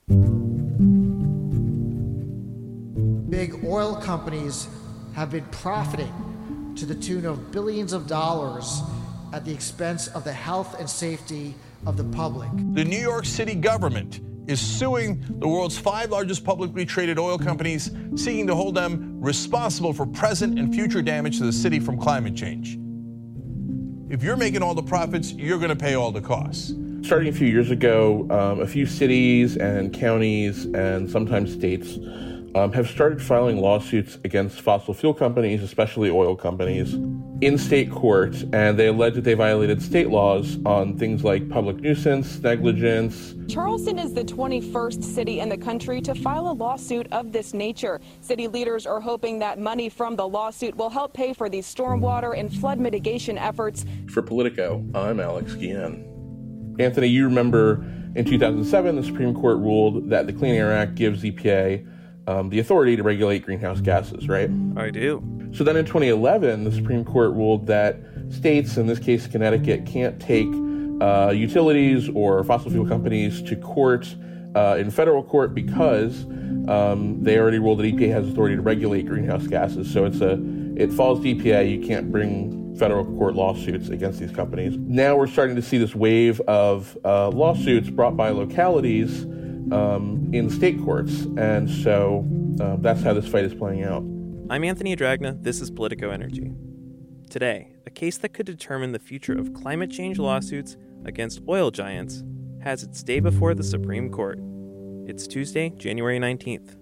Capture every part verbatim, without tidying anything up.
Big oil companies have been profiting to the tune of billions of dollars at the expense of the health and safety of the public. The New York City government is suing the world's five largest publicly traded oil companies, seeking to hold them responsible for present and future damage to the city from climate change. If you're making all the profits, you're going to pay all the costs. Starting a few years ago, um, a few cities and counties and sometimes states um, have started filing lawsuits against fossil fuel companies, especially oil companies, in state court, and they allege that they violated state laws on things like public nuisance, negligence. Charleston is the twenty-first city in the country to file a lawsuit of this nature. City leaders are hoping that money from the lawsuit will help pay for these stormwater and flood mitigation efforts. For Politico, I'm Alex Guillen. Anthony, you remember in two thousand seven, the Supreme Court ruled that the Clean Air Act gives E P A um, the authority to regulate greenhouse gases, right? I do. So then in twenty eleven, the Supreme Court ruled that states, in this case Connecticut, can't take uh, utilities or fossil fuel companies to court uh, in federal court because um, they already ruled that E P A has authority to regulate greenhouse gases. So it's a it falls to E P A. You can't bring federal court lawsuits against these companies. Now we're starting to see this wave of uh, lawsuits brought by localities um, in state courts, and so uh, that's how this fight is playing out. I'm Anthony Adragna. This is Politico Energy. Today, a case that could determine the future of climate change lawsuits against oil giants has its day before the Supreme Court. It's Tuesday, January nineteenth.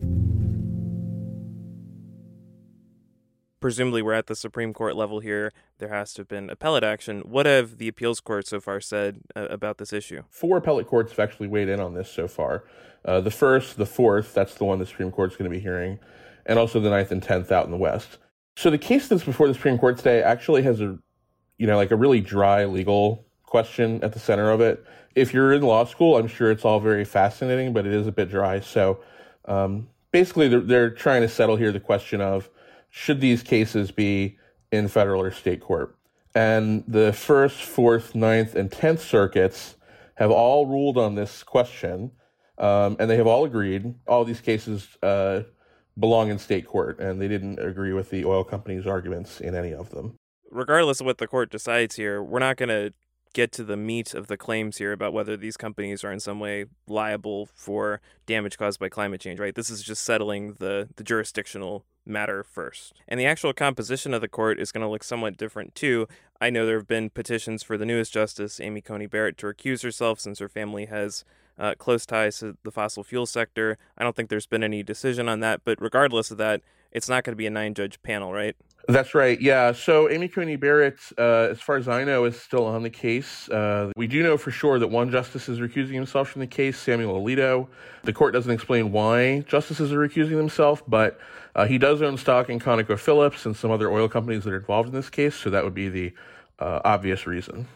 Presumably we're at the Supreme Court level here. There has to have been appellate action. What have the appeals court so far said uh, about this issue? Four appellate courts have actually weighed in on this so far. Uh, the first, the fourth, that's the one the Supreme Court's going to be hearing, and also the ninth and tenth out in the West. So the case that's before the Supreme Court today actually has a, you know, like a really dry legal question at the center of it. If you're in law school, I'm sure it's all very fascinating, but it is a bit dry. So um, basically they're, they're trying to settle here the question of, should these cases be in federal or state court? And the first, fourth, ninth, and tenth circuits have all ruled on this question, um, and they have all agreed all these cases uh, belong in state court, and they didn't agree with the oil companies' arguments in any of them. Regardless of what the court decides here, we're not going to get to the meat of the claims here about whether these companies are in some way liable for damage caused by climate change, right? This is just settling the, the jurisdictional matter first. And the actual composition of the court is going to look somewhat different, too. I know there have been petitions for the newest justice, Amy Coney Barrett, to recuse herself since her family has uh, close ties to the fossil fuel sector. I don't think there's been any decision on that, but regardless of that, it's not going to be a nine-judge panel, right? That's right, yeah. So Amy Coney Barrett, uh, as far as I know, is still on the case. Uh, we do know for sure that one justice is recusing himself from the case, Samuel Alito. The court doesn't explain why justices are recusing themselves, but uh, he does own stock in ConocoPhillips and some other oil companies that are involved in this case, so that would be the uh, obvious reason.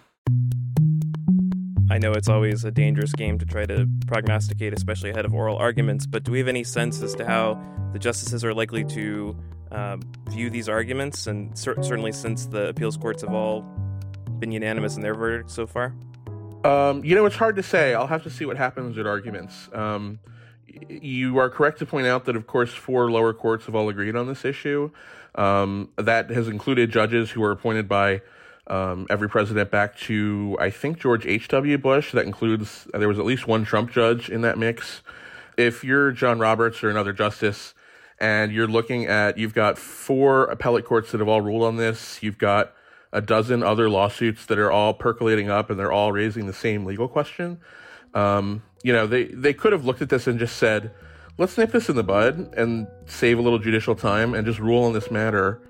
I know it's always a dangerous game to try to prognosticate, especially ahead of oral arguments, but do we have any sense as to how the justices are likely to uh, view these arguments? And cer- certainly since the appeals courts have all been unanimous in their verdict so far? Um, you know, it's hard to say. I'll have to see what happens at arguments. Um, you are correct to point out that, of course, four lower courts have all agreed on this issue. Um, that has included judges who were appointed by Um, every president back to, I think, George H W. Bush. That includes, there was at least one Trump judge in that mix. If you're John Roberts or another justice and you're looking at, you've got four appellate courts that have all ruled on this, you've got a dozen other lawsuits that are all percolating up and they're all raising the same legal question. Um, you know, they, they could have looked at this and just said, let's nip this in the bud and save a little judicial time and just rule on this matter.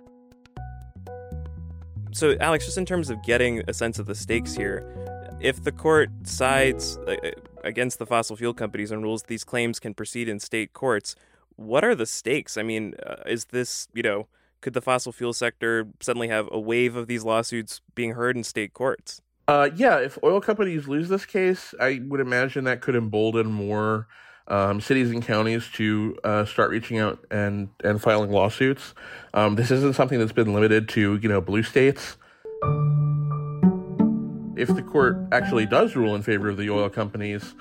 So, Alex, just in terms of getting a sense of the stakes here, if the court sides against the fossil fuel companies and rules these claims can proceed in state courts, what are the stakes? I mean, uh, is this, you know, could the fossil fuel sector suddenly have a wave of these lawsuits being heard in state courts? Uh, yeah, if oil companies lose this case, I would imagine that could embolden more Um, cities and counties to uh, start reaching out and, and filing lawsuits. Um, this isn't something that's been limited to, you know, blue states. If the court actually does rule in favor of the oil companies,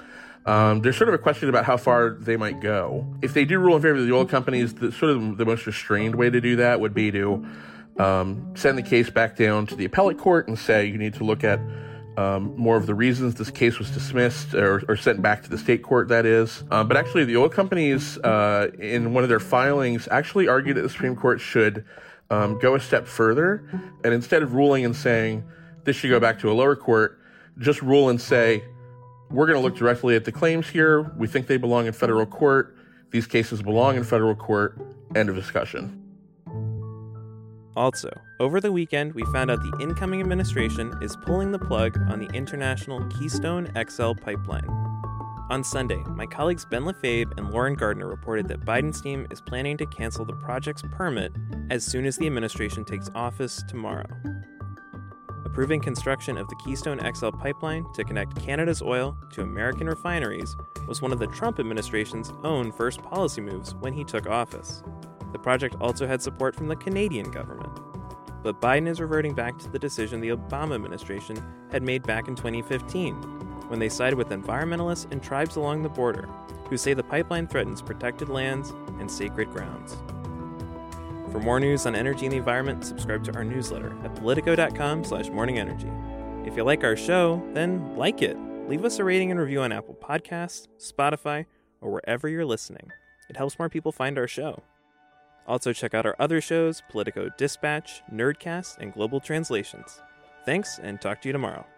Um, there's sort of a question about how far they might go. If they do rule in favor of the oil companies, the sort of the most restrained way to do that would be to um, send the case back down to the appellate court and say you need to look at um, more of the reasons this case was dismissed or, or sent back to the state court, that is. Um, but actually, the oil companies, uh, in one of their filings, actually argued that the Supreme Court should um, go a step further, and instead of ruling and saying this should go back to a lower court, just rule and say, we're going to look directly at the claims here. We think they belong in federal court. These cases belong in federal court. End of discussion. Also, over the weekend, we found out the incoming administration is pulling the plug on the international Keystone X L pipeline. On Sunday, my colleagues Ben Lefebvre and Lauren Gardner reported that Biden's team is planning to cancel the project's permit as soon as the administration takes office tomorrow. Approving construction of the Keystone X L pipeline to connect Canada's oil to American refineries was one of the Trump administration's own first policy moves when he took office. The project also had support from the Canadian government. But Biden is reverting back to the decision the Obama administration had made back in twenty fifteen, when they sided with environmentalists and tribes along the border, who say the pipeline threatens protected lands and sacred grounds. For more news on energy and the environment, subscribe to our newsletter at politico.com slash morningenergy. If you like our show, then like it. Leave us a rating and review on Apple Podcasts, Spotify, or wherever you're listening. It helps more people find our show. Also check out our other shows, Politico Dispatch, Nerdcast, and Global Translations. Thanks, and talk to you tomorrow.